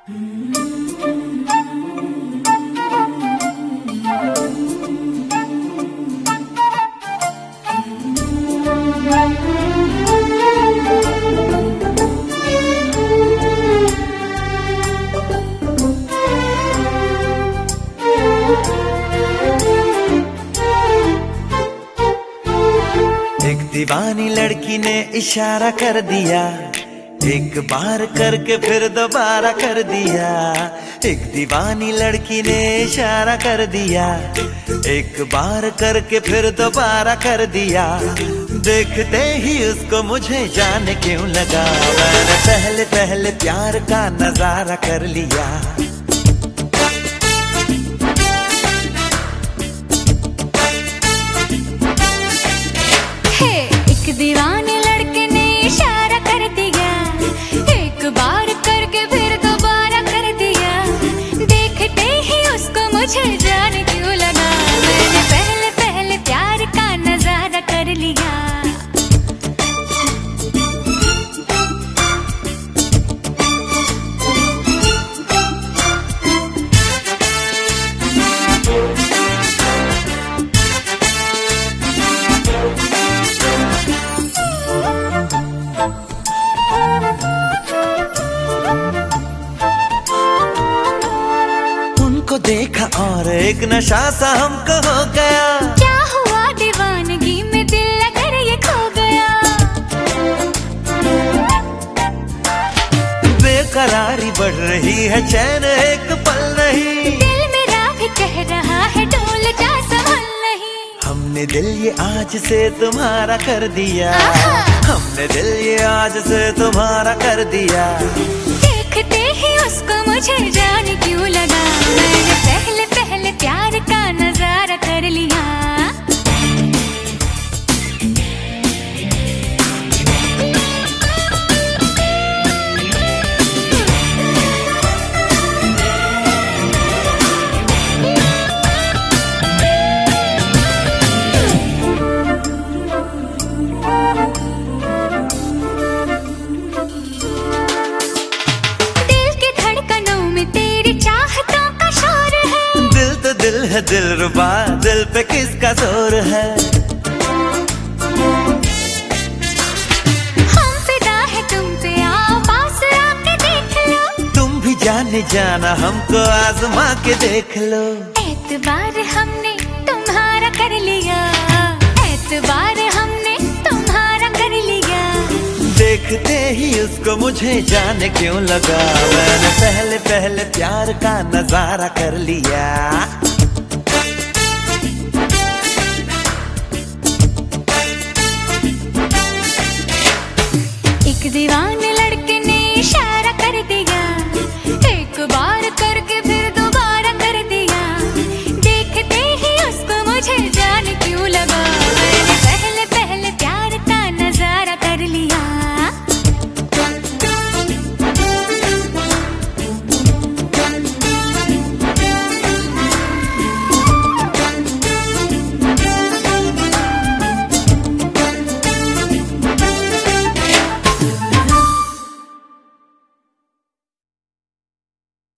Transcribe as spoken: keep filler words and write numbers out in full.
एक दीवानी लड़की ने इशारा कर दिया, एक बार करके फिर दोबारा कर दिया। एक दीवानी लड़की ने इशारा कर दिया, एक बार करके फिर दोबारा कर दिया। देखते ही उसको मुझे जाने क्यों लगा, मैंने पहले पहले प्यार का नजारा कर लिया। दीवाने लड़के ने इशारा कर दिया, एक बार करके फिर दोबारा कर दिया। देखते ही उसको मुझे जाने क्यों लगा, मैंने पहले पहले प्यार का नजारा कर लिया। को देखा और एक नशा सा हमको हो गया। क्या हुआ दीवानगी में दिल अगर ये खो गया। बेकरारी बढ़ रही है, चैन एक पल नहीं। दिल मेरा भी कह रहा है डोल जा संभल नहीं। हमने दिल ये आज से तुम्हारा कर दिया, हमने दिल ये आज से तुम्हारा कर दिया। देखते ही उसको मुझे जाने क्यों लगा, मैंने पहले पहले प्यार का नजारा कर लिया। दिल है दिल रुबा, दिल पे किसका जोर है। हम फिदा है तुम पे, आओ पास आके देख लो। तुम भी जाने जाना हमको आजमा के देख लो। एतबार हमने तुम्हारा कर लिया, एतबार हमने तुम्हारा कर लिया। देखते ही उसको मुझे जाने क्यों लगा, मैंने पहले पहले प्यार का नजारा कर लिया। एक दीवान